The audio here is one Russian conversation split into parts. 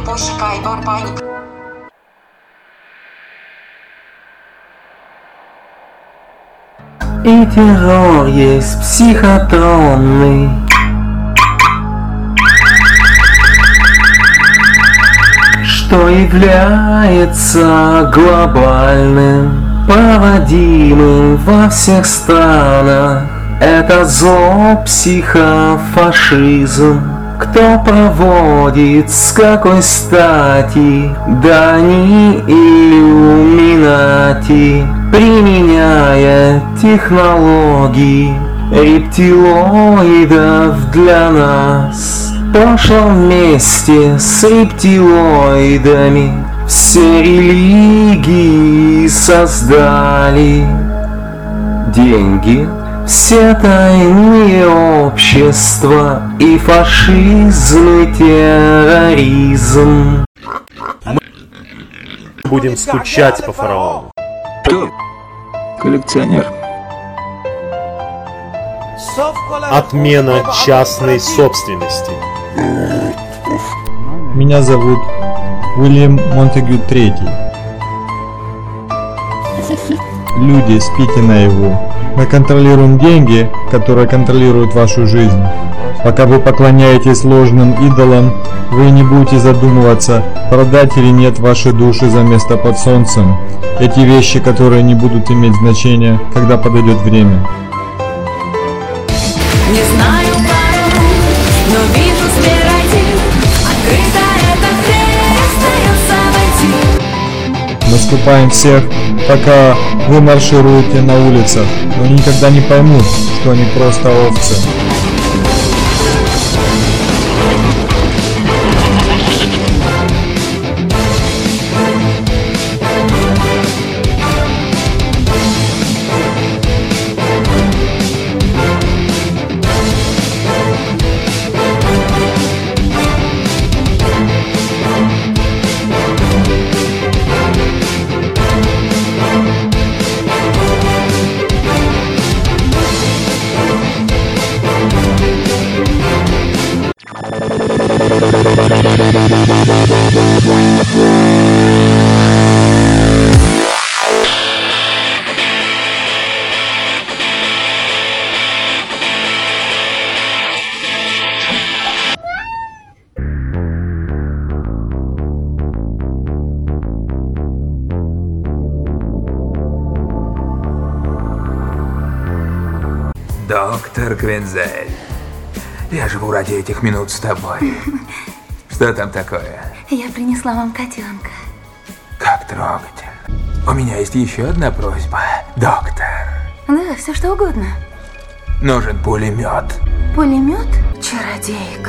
Пошукай Барбаник. И террор есть психотронный. Что является глобальным, проводимым во всех странах. Это зло, психофашизм. Кто проводит, с какой стати? Да они иллюминати, применяя технологии рептилоидов для нас. В прошлом вместе с рептилоидами все религии создали. Деньги, все тайные общества и фашизм и терроризм. Мы будем скучать по фараону. Кто? Коллекционер. Отмена частной собственности. Меня зовут Уильям Монтегю III. Люди, спите наяву. Мы контролируем деньги, которые контролируют вашу жизнь. Пока вы поклоняетесь ложным идолам, вы не будете задумываться, продать или нет ваши души за место под солнцем. Эти вещи, которые не будут иметь значения, когда подойдет время. Не знаю пару, но вижу зверь один. Открыто эта дверь, остается войти. Мы скупаем всех, пока вы маршируете на улицах, но никогда не поймут, что они просто овцы. Доктор Квинзель, я живу ради этих минут с тобой. Что там такое? Я принесла вам котенка. Как трогательно. У меня есть еще одна просьба, доктор. Да, все что угодно. Нужен пулемет. Пулемет? Чародейка.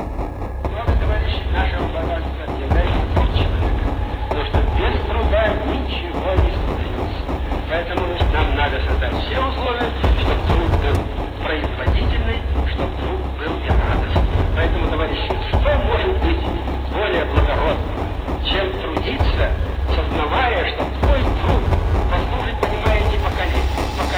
Поэтому нам надо создать все условия, чтобы труд был производительный, чтобы труд был и радостный. Поэтому, товарищи, что может быть более благородного, чем трудиться, сознавая, что твой труд послужит, понимаете, поколение.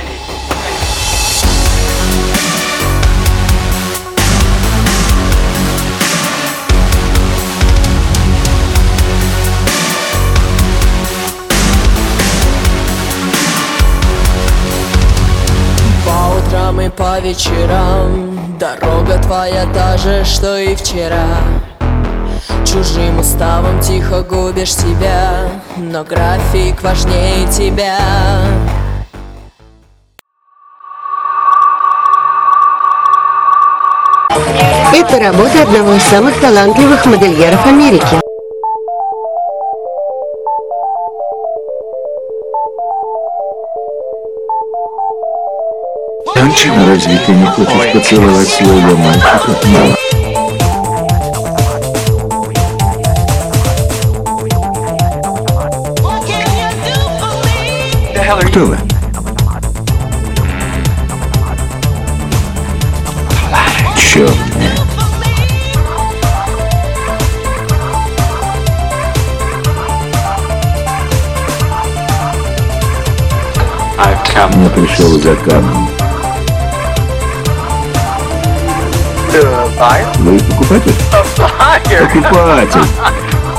И по вечерам дорога твоя та же, что и вчера. Чужим уставом тихо губишь себя, но график важнее тебя. Это работа одного из самых талантливых модельеров Америки. Анчина, разве ты не хочешь поцеловать своего мальчика? Кто вы? Черные. Я пришел за камнем. Вы покупатель? Покупатель.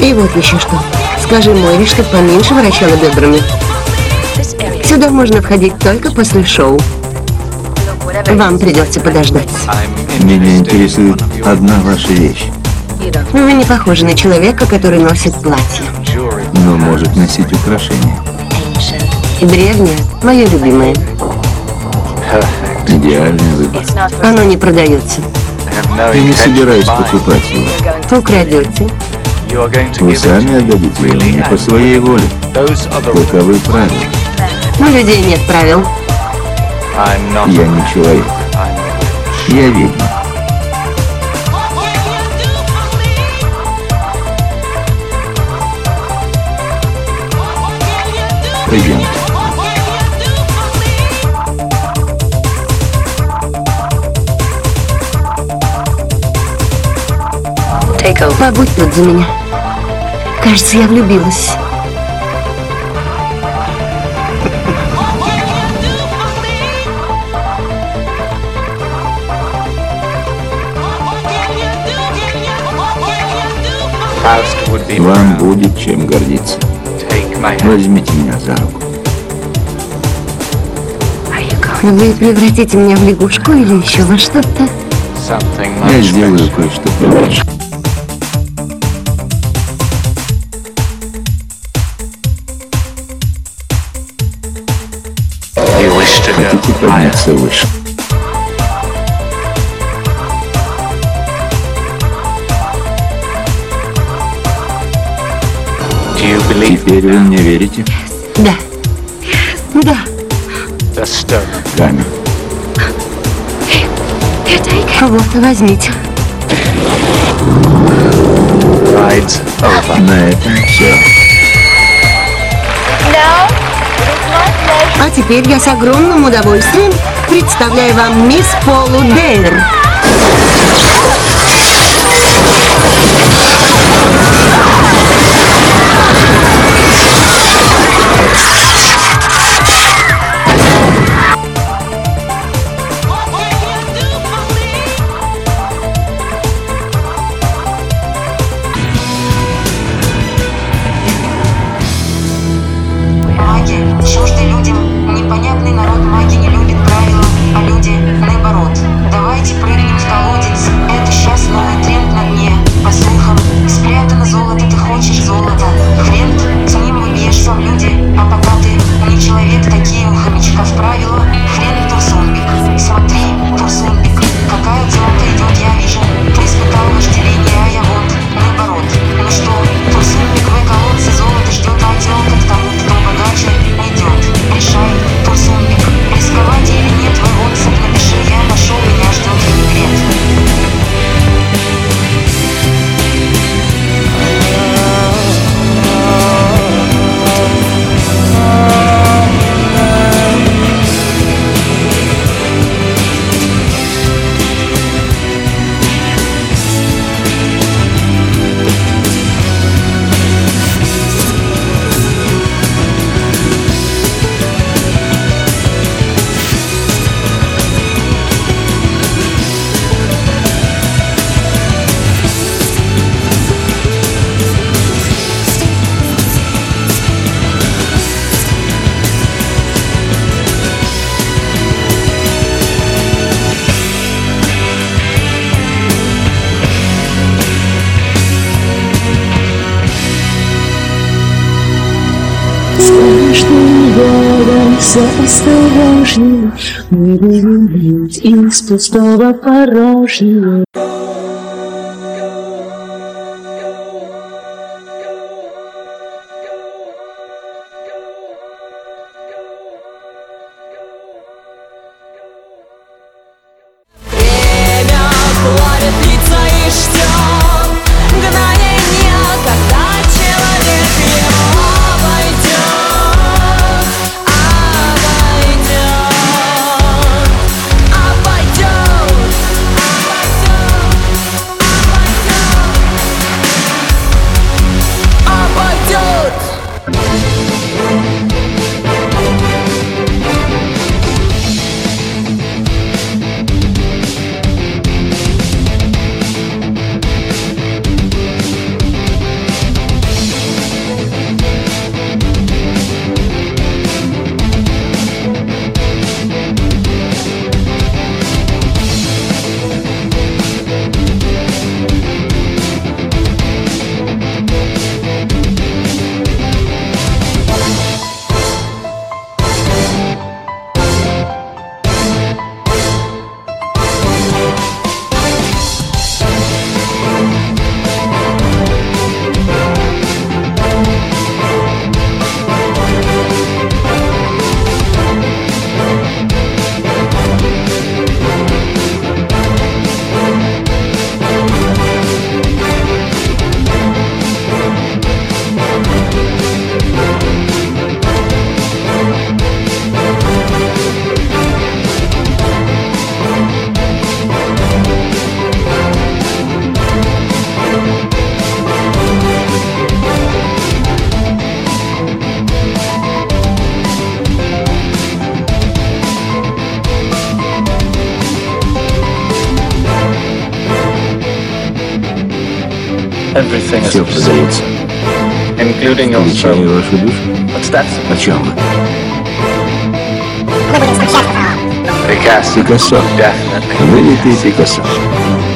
И вот еще что. Скажи Мойре, чтоб поменьше вращала бедрами. Сюда можно входить только после шоу. Вам придется подождать. Меня интересует одна ваша вещь. Вы не похожи на человека, который носит платье. Но может носить украшения. Древнее, мое любимое. Идеальный выбор. Оно не продается. Я не собираюсь покупать его. Украдете. Вы сами отдадите его не по своей воле. Таковы правила. У людей нет правил. Я не человек. Я ведьма. Пойдемте. Побудь тут за меня. Кажется, я влюбилась. Вам будет чем гордиться. Возьмите меня за руку. Вы превратите меня в лягушку или еще во что-то? Я сделаю кое-что получше. Хотите подняться выше? Теперь вы мне верите? Да. Да. Камень. Вот, возьмите. На этом все. А теперь я с огромным удовольствием представляю вам мисс Полу Дейр. Чуждый людям, непонятный народ маги не любит правила, а люди наоборот. Давайте прыгнем в колодец, это сейчас новый тренд на дне. По слухам, спрятано золото, ты хочешь золото. Хрен, с ним вы бьешься в люди, а пока ты не человек, такие у хомячков правила. Хрен, Турсунбик, смотри, Турсунбик, какая телка идет, я вижу. Ты испытал вожделение, а я вот наоборот. Ну что, Турсунбик, в колодце золото ждет, а телка к тому, кто богаче идет. Решай, Турсунбик, рисковать или нет, твой WhatsApp напиши, я нашел, меня ждет винегрет. С каждым годом все осторожнее, мы будем бить из пустого порожнего. Время плавит лица и ждет мгновенья, когда человек его обойдет, обойдет, обойдет, обойдет. Все продается, включая вашу душу. О чем вы? Пикассо. Вылитый Пикассо.